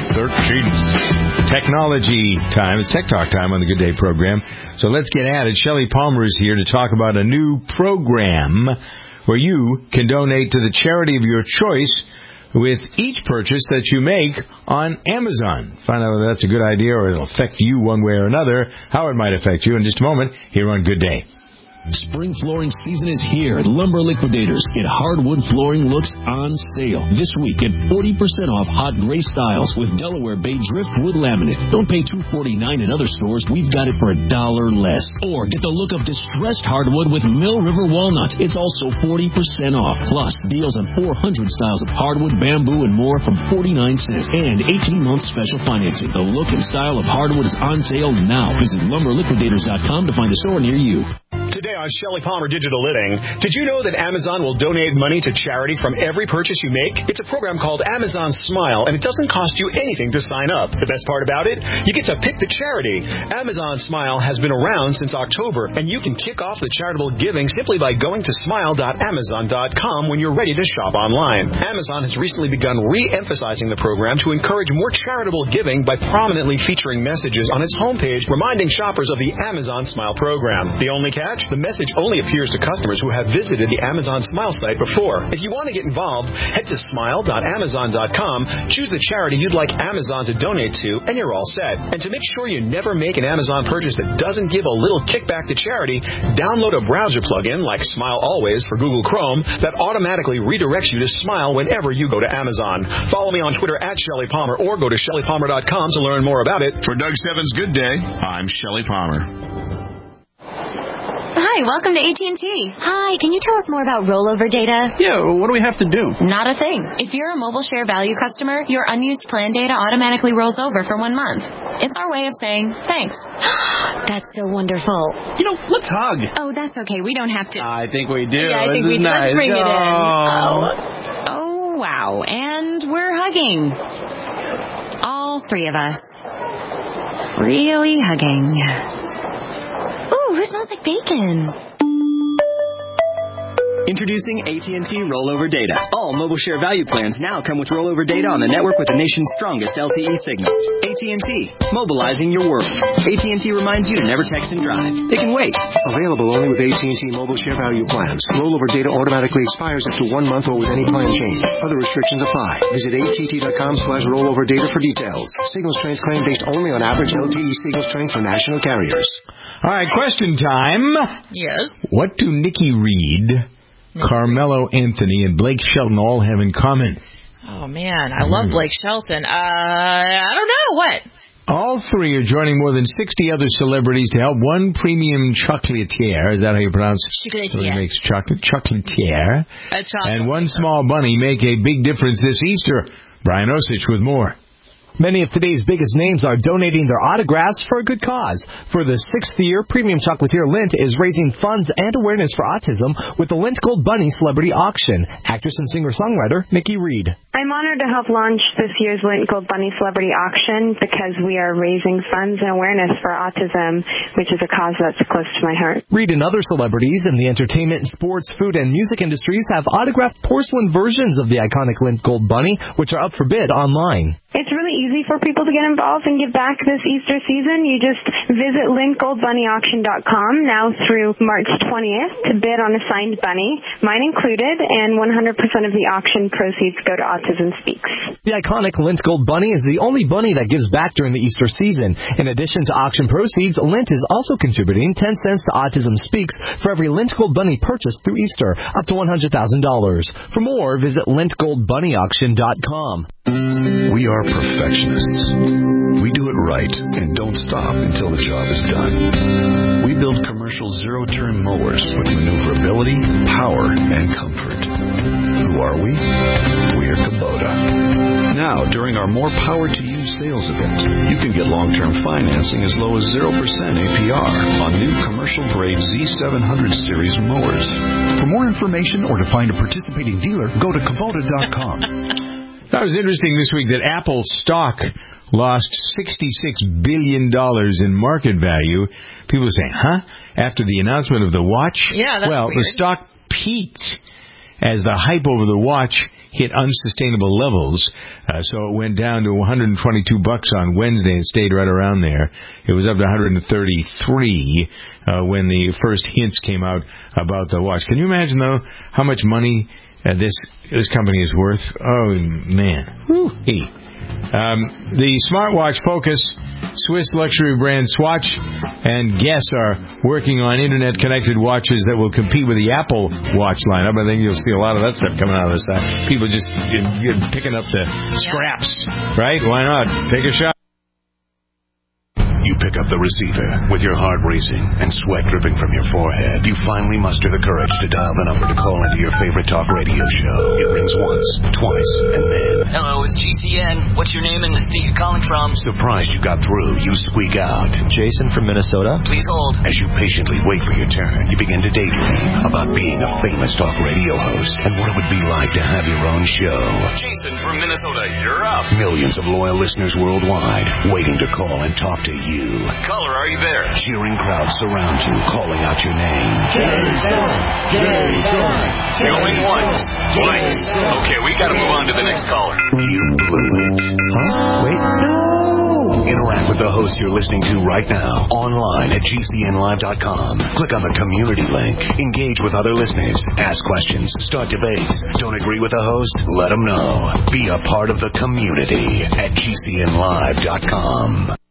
13th. Technology time. It's Tech Talk time on the Good Day program. So let's get at it. Shelley Palmer is here to talk about a new program where you can donate to the charity of your choice with each purchase that you make on Amazon. Find out whether that's a good idea or it'll affect you one way or another, how it might affect you in just a moment here on Good Day. Spring flooring season is here at Lumber Liquidators. Get hardwood flooring looks on sale this week at 40% off hot gray styles with Delaware Bay driftwood laminate. Don't pay $2.49 at other stores. We've got it for $1 less. Or get the look of distressed hardwood with Mill River walnut. It's also 40% off. Plus, deals on 400 styles of hardwood, bamboo, and more from 49 cents. And 18-month special financing. The look and style of hardwood is on sale now. Visit lumberliquidators.com to find a store near you. Today on Shelley Palmer Digital Living, did you know that Amazon will donate money to charity from every purchase you make? It's a program called Amazon Smile, and it doesn't cost you anything to sign up. The best part about it? You get to pick the charity. Amazon Smile has been around since October, and you can kick off the charitable giving simply by going to smile.amazon.com when you're ready to shop online. Amazon has recently begun re-emphasizing the program to encourage more charitable giving by prominently featuring messages on its homepage reminding shoppers of the Amazon Smile program. The only catch? The message only appears to customers who have visited the Amazon Smile site before. If you want to get involved, head to smile.amazon.com, choose the charity you'd like Amazon to donate to, and you're all set. And to make sure you never make an Amazon purchase that doesn't give a little kickback to charity, download a browser plugin like Smile Always for Google Chrome that automatically redirects you to Smile whenever you go to Amazon. Follow me on Twitter at Shelley Palmer or go to ShelleyPalmer.com to learn more about it. For Doug Steffens' Good Day, I'm Shelley Palmer. Hi, welcome to AT&T. Hi, can you tell us more about rollover data? Yeah, what do we have to do? Not a thing. If you're a Mobile Share Value customer, your unused plan data automatically rolls over for 1 month. It's our way of saying thanks. That's so wonderful. You know, let's hug. Oh, that's okay. We don't have to. I think we do. Yeah, I think we do. Nice. Let's bring it in. Oh. Oh, wow. And we're hugging. All three of us. Really hugging. Ooh, it smells like bacon. Introducing AT&T Rollover Data. All mobile share value plans now come with rollover data on the network with the nation's strongest LTE signal. AT&T, mobilizing your world. AT&T reminds you to never text and drive. They can wait. Available only with AT&T mobile share value plans. Rollover data automatically expires after 1 month or with any plan change. Other restrictions apply. Visit att.com/rollover data for details. Signal strength claim based only on average LTE signal strength from national carriers. All right, question time. Yes. What do Nikki Reed, Carmelo Anthony, and Blake Shelton all have in common? Oh, man, I love Blake Shelton. I don't know. What? All three are joining more than 60 other celebrities to help one premium chocolatier, is that how you pronounce it? Chocolatier. Who makes chocolate? Chocolatier. And one maker. small bunny make a big difference this Easter. Brian Osich with more. Many of today's biggest names are donating their autographs for a good cause. For the 6th year, Premium Chocolatier Lindt is raising funds and awareness for autism with the Lindt Gold Bunny Celebrity Auction. Actress and singer-songwriter Nikki Reed. I'm honored to help launch this year's Lindt Gold Bunny Celebrity Auction because we are raising funds and awareness for autism, which is a cause that's close to my heart. Reed and other celebrities in the entertainment, sports, food, and music industries have autographed porcelain versions of the iconic Lindt Gold Bunny, which are up for bid online. It's really easy for people to get involved and give back this Easter season. You just visit LindtGoldBunnyAuction.com now through March 20th to bid on a signed bunny, mine included, and 100% of the auction proceeds go to Autism Speaks. The iconic Lindt Gold Bunny is the only bunny that gives back during the Easter season. In addition to auction proceeds, Lindt is also contributing 10 cents to Autism Speaks for every Lindt Gold Bunny purchased through Easter, up to $100,000. For more, visit LindtGoldBunnyAuction.com. We are perfectionists. We do it right and don't stop until the job is done. We build commercial zero-turn mowers with maneuverability, power, and comfort. Who are we? We're Kubota. Now, during our More Power to You sales event, you can get long-term financing as low as 0% APR on new commercial-grade Z700 series mowers. For more information or to find a participating dealer, go to Kubota.com. That was interesting this week that Apple stock lost $66 billion in market value. People saying, huh? After the announcement of the watch? Yeah, that's well, weird. the stock peaked as the hype over the watch hit unsustainable levels. So it went down to $122 on Wednesday and stayed right around there. It was up to $133 when the first hints came out about the watch. Can you imagine, though, how much money this company is worth? Oh, man. Woo-hee. The smartwatch Focus, Swiss luxury brand Swatch, and Guess are working on internet-connected watches that will compete with the Apple Watch lineup. I think you'll see a lot of that stuff coming out of this. People just picking up the scraps, right? Why not? Take a shot. You pick up the receiver with your heart racing and sweat dripping from your forehead. You finally muster the courage to dial the number to call into your favorite talk radio show. It rings once, twice, and then... Hello, it's GCN. What's your name and the state you're calling from? Surprised you got through, you squeak out. Jason from Minnesota. Please hold. As you patiently wait for your turn, you begin to daydream about being a famous talk radio host and what it would be like to have your own show. Jason from Minnesota, you're up. Millions of loyal listeners worldwide waiting to call and talk to you. Caller, are you there? Cheering crowds surround you, calling out your name. Jason! Jason! Going once, twice. Okay, we gotta move on to the next caller. You blew it. Huh? Wait. No! Interact with the host you're listening to right now, online at GCNlive.com. Click on the community link. Engage with other listeners. Ask questions. Start debates. Don't agree with the host? Let them know. Be a part of the community at GCNlive.com.